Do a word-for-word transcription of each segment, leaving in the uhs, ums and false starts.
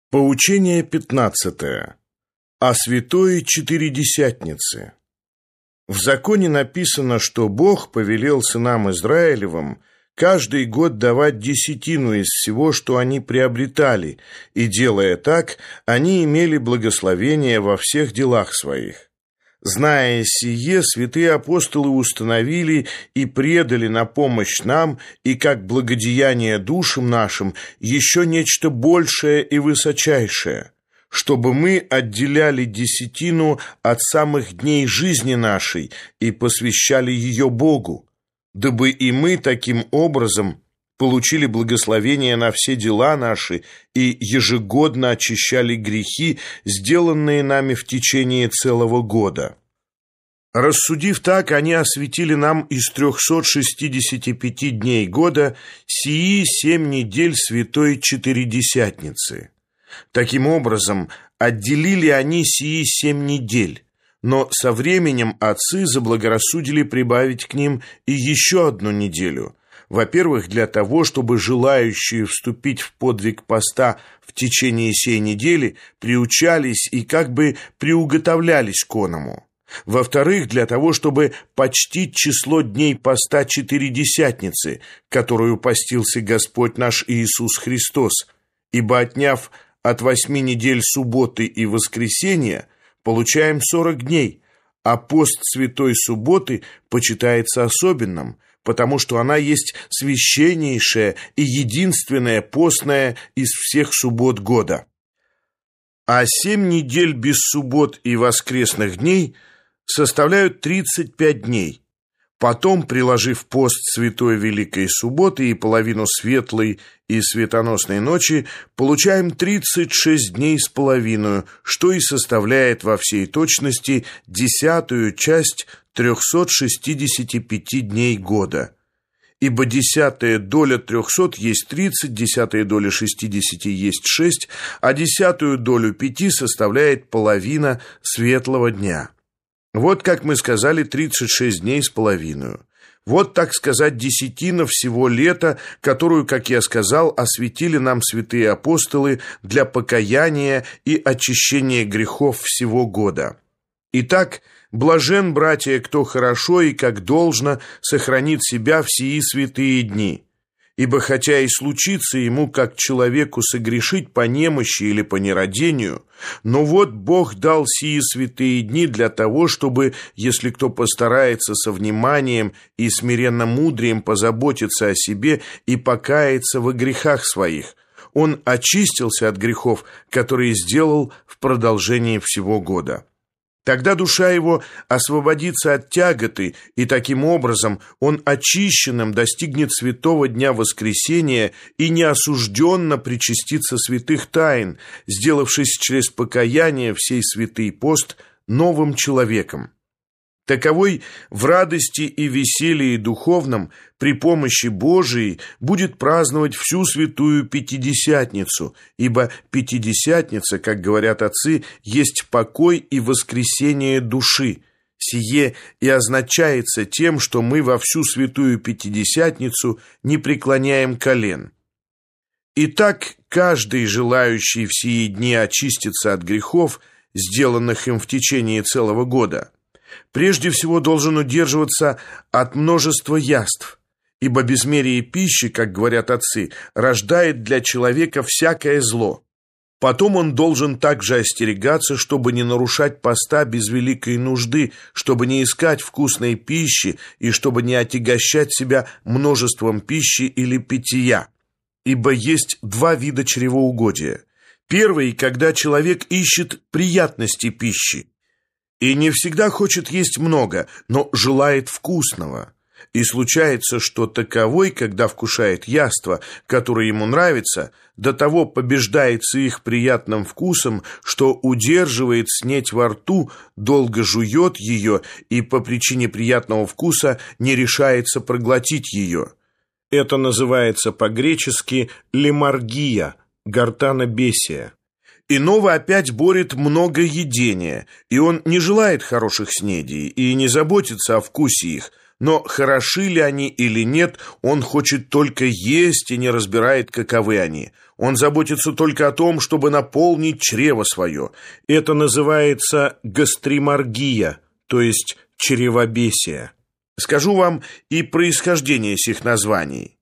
Поучение пятнадцатое. О святой Четыредесятнице. В законе написано, что Бог повелел сынам Израилевым каждый год давать десятину из всего, что они приобретали, и, делая так, они имели благословение во всех делах своих. Зная сие, святые апостолы установили и предали на помощь нам, и как благодеяние душам нашим, еще нечто большее и высочайшее, чтобы мы отделяли десятину от самых дней жизни нашей и посвящали ее Богу, дабы и мы таким образом получили благословение на все дела наши и ежегодно очищали грехи, сделанные нами в течение целого года. Рассудив так, они осветили нам из трехсот шестидесяти пяти дней года сии семь недель святой Четыредесятницы. Таким образом, отделили они сии семь недель, но со временем отцы заблагорассудили прибавить к ним и еще одну неделю. Во-первых, для того, чтобы желающие вступить в подвиг поста в течение сей недели приучались и как бы приуготовлялись к оному. Во-вторых, для того, чтобы почтить число дней поста Четыредесятницы, которую постился Господь наш Иисус Христос, ибо, отняв от восьми недель субботы и воскресенья, получаем сорок дней, а пост Святой Субботы почитается особенным, потому что она есть священнейшая и единственная постная из всех суббот года. А семь недель без суббот и воскресных дней составляют тридцать пять дней. Потом, приложив пост Святой Великой Субботы и половину светлой и светоносной ночи, получаем тридцать шесть дней с половиной, что и составляет во всей точности десятую часть трехсот шестидесяти пяти дней года. Ибо десятая доля трехсот есть тридцать, десятая доля шестидесяти есть шесть, а десятую долю пяти составляет половина светлого дня. Вот, как мы сказали, тридцать шесть дней с половиной. Вот, так сказать, десятина всего лета, которую, как я сказал, осветили нам святые апостолы для покаяния и очищения грехов всего года. Итак, блажен, братья, кто хорошо и как должно сохранит себя в сии святые дни. Ибо хотя и случится ему, как человеку, согрешить по немощи или по нерадению, но вот Бог дал сии святые дни для того, чтобы, если кто постарается со вниманием и смиренно мудрием позаботиться о себе и покаяться во грехах своих, он очистился от грехов, которые сделал в продолжении всего года. Тогда душа его освободится от тяготы, и таким образом он очищенным достигнет святого дня воскресения и неосужденно причастится святых тайн, сделавшись через покаяние всей святый пост новым человеком. Таковой в радости и веселье духовном при помощи Божией будет праздновать всю святую Пятидесятницу, ибо Пятидесятница, как говорят отцы, есть покой и воскресение души. Сие и означается тем, что мы во всю святую Пятидесятницу не преклоняем колен. Итак, каждый, желающий в сии дни очиститься от грехов, сделанных им в течение целого года, прежде всего должен удерживаться от множества яств, ибо безмерие пищи, как говорят отцы, рождает для человека всякое зло. Потом он должен также остерегаться, чтобы не нарушать поста без великой нужды, чтобы не искать вкусной пищи и чтобы не отягощать себя множеством пищи или питья. Ибо есть два вида чревоугодия. Первый, когда человек ищет приятности пищи, и не всегда хочет есть много, но желает вкусного. И случается, что таковой, когда вкушает яство, которое ему нравится, до того побеждается их приятным вкусом, что удерживает снеть во рту, долго жует ее и по причине приятного вкуса не решается проглотить ее. Это называется по-гречески лемаргия, гортанобесие. Иного опять борет многоедение, и он не желает хороших снедий и не заботится о вкусе их, Но хороши ли они или нет, он хочет только есть и не разбирает, каковы они. Он заботится только о том, чтобы наполнить чрево свое. Это называется гастримаргия, то есть чревобесие. Скажу вам и происхождение сих названий.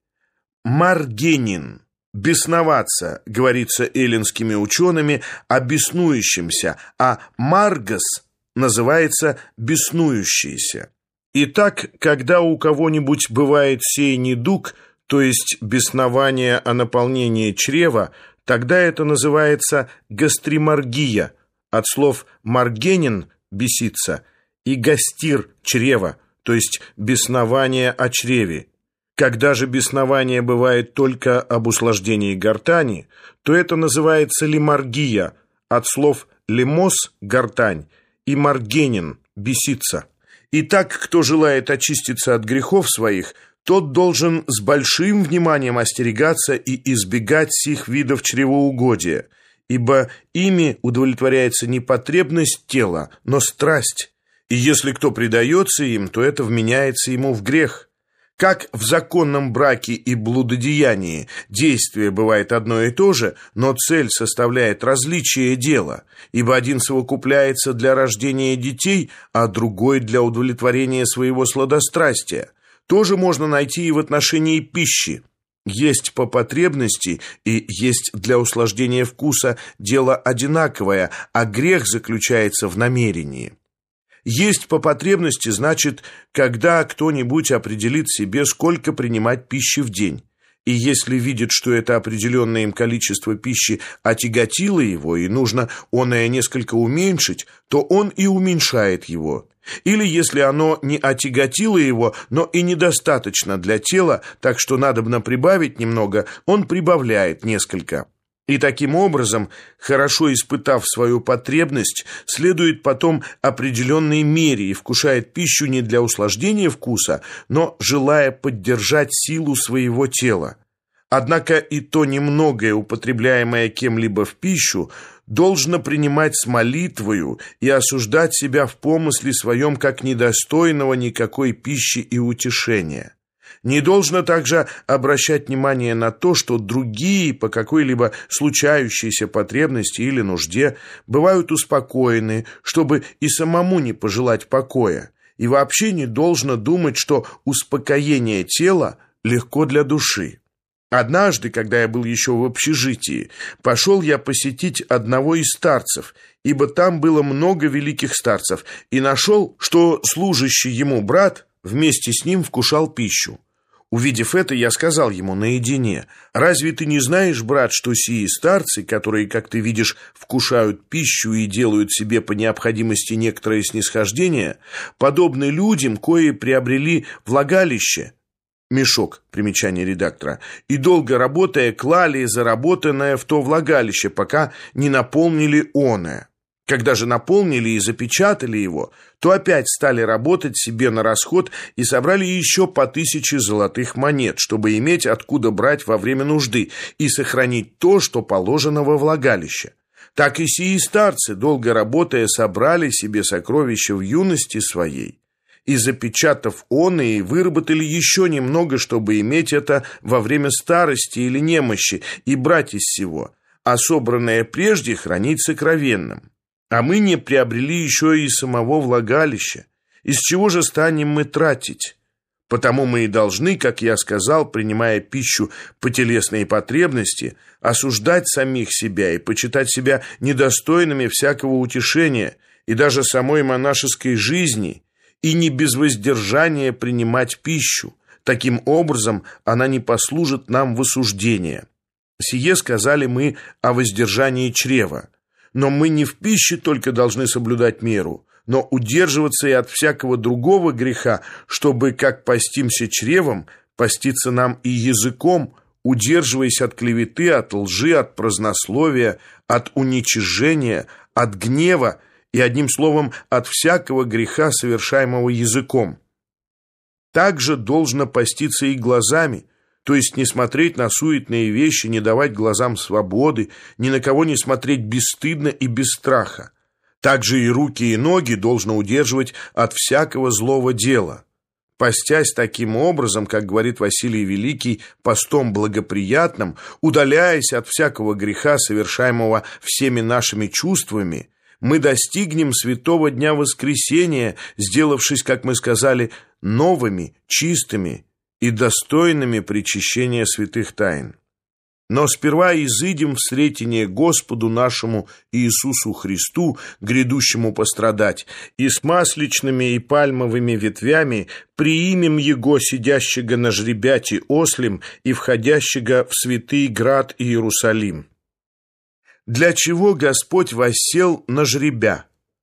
Маргенин. Бесноваться, говорится эллинскими учеными, о беснующемся, а маргос называется беснующийся. Итак, когда у кого-нибудь бывает сей недуг, то есть беснование о наполнении чрева, тогда это называется гастримаргия, от слов «маргенин» – беситься, и «гастир» – чрево, то есть беснование о чреве. Когда же беснование бывает только об усложнении гортани, то это называется лимаргия, от слов «лемос» – гортань, и «маргенин» – беситься. Итак, кто желает очиститься от грехов своих, тот должен с большим вниманием остерегаться и избегать сих видов чревоугодия, ибо ими удовлетворяется не потребность тела, но страсть, и если кто предается им, то это вменяется ему в грех. Как в законном браке и блудодеянии действие бывает одно и то же, но цель составляет различие дела, ибо один совокупляется для рождения детей, а другой для удовлетворения своего сладострастия, тоже можно найти и в отношении пищи. Есть по потребности и есть для услаждения вкуса дело одинаковое, а грех заключается в намерении. Есть по потребности, значит, когда кто-нибудь определит себе, сколько принимать пищи в день. И если видит, что это определенное им количество пищи отяготило его, и нужно оное несколько уменьшить, то он и уменьшает его. Или если оно не отяготило его, но и недостаточно для тела, так что надобно прибавить немного, он прибавляет несколько. И таким образом, хорошо испытав свою потребность, следует потом определенной мере и вкушает пищу не для услаждения вкуса, но желая поддержать силу своего тела. Однако и то немногое, употребляемое кем-либо в пищу, должно принимать с молитвою и осуждать себя в помысле своем как недостойного никакой пищи и утешения. Не должно также обращать внимание на то, что другие по какой-либо случающейся потребности или нужде бывают успокоены, чтобы и самому не пожелать покоя, и вообще не должно думать, что успокоение тела легко для души. Однажды, когда я был еще в общежитии, пошел я посетить одного из старцев, ибо там было много великих старцев, и нашел, что служащий ему брат вместе с ним вкушал пищу. Увидев это, я сказал ему наедине: «Разве ты не знаешь, брат, что сии старцы, которые, как ты видишь, вкушают пищу и делают себе по необходимости некоторое снисхождение, подобны людям, кои приобрели влагалище?» Мешок, примечание редактора, и долго работая, клали заработанное в то влагалище, пока не наполнили оное. Когда же наполнили и запечатали его, то опять стали работать себе на расход и собрали еще по тысяче золотых монет, чтобы иметь откуда брать во время нужды и сохранить то, что положено во влагалище. Так и сии старцы, долго работая, собрали себе сокровища в юности своей, и, запечатав оные, выработали еще немного, чтобы иметь это во время старости или немощи и брать из сего, а собранное прежде хранить сокровенным. А мы не приобрели еще и самого влагалища. Из чего же станем мы тратить? Потому мы и должны, как я сказал, принимая пищу по телесной потребности, осуждать самих себя и почитать себя недостойными всякого утешения и даже самой монашеской жизни, и не без воздержания принимать пищу. Таким образом, она не послужит нам в осуждение. Сие сказали мы о воздержании чрева. Но мы не в пище только должны соблюдать меру, но удерживаться и от всякого другого греха, чтобы, как постимся чревом, поститься нам и языком, удерживаясь от клеветы, от лжи, от празднословия, от уничижения, от гнева и, одним словом, от всякого греха, совершаемого языком. Также должно поститься и глазами, то есть не смотреть на суетные вещи, не давать глазам свободы, ни на кого не смотреть бесстыдно и без страха. Также и руки и ноги должно удерживать от всякого злого дела. постясь таким образом, как говорит Василий Великий, постом благоприятным, удаляясь от всякого греха, совершаемого всеми нашими чувствами, мы достигнем святого дня воскресения, сделавшись, как мы сказали, новыми, чистыми и достойными причащения святых тайн. Но сперва изыдем в сретение Господу нашему Иисусу Христу, грядущему пострадать, и с масличными и пальмовыми ветвями приимем Его, сидящего на жребяти ослем и входящего в святый град Иерусалим. Для чего Господь воссел на жребя?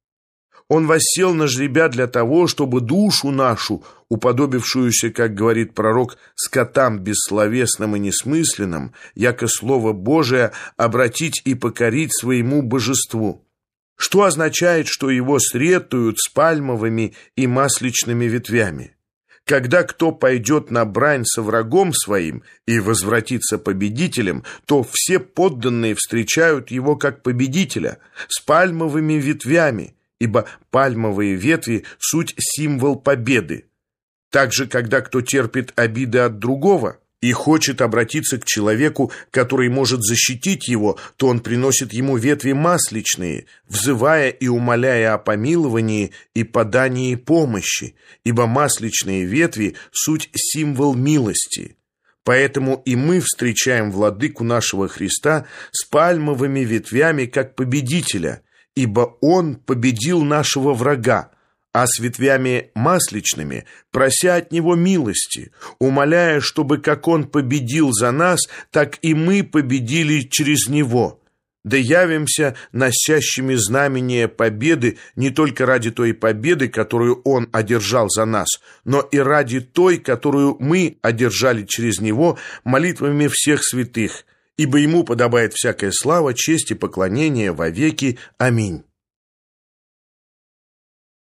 Он воссел на жребя для того, чтобы душу нашу, уподобившуюся, как говорит пророк, скотам бессловесным и несмысленным, яко Слово Божие, обратить и покорить своему божеству. Что означает, что его сретуют с пальмовыми и масличными ветвями? Когда кто пойдет на брань со врагом своим и возвратится победителем, то все подданные встречают его как победителя с пальмовыми ветвями, ибо пальмовые ветви – суть символ победы. Также, когда кто терпит обиды от другого и хочет обратиться к человеку, который может защитить его, то он приносит ему ветви масличные, взывая и умоляя о помиловании и подании помощи, ибо масличные ветви – суть символ милости. Поэтому и мы встречаем владыку нашего Христа с пальмовыми ветвями как победителя, ибо Он победил нашего врага, а с ветвями масличными, прося от Него милости, умоляя, чтобы как Он победил за нас, так и мы победили через Него. Да явимся носящими знамения победы не только ради той победы, которую Он одержал за нас, но и ради той, которую мы одержали через Него молитвами всех святых, ибо Ему подобает всякая слава, честь и поклонение вовеки. Аминь.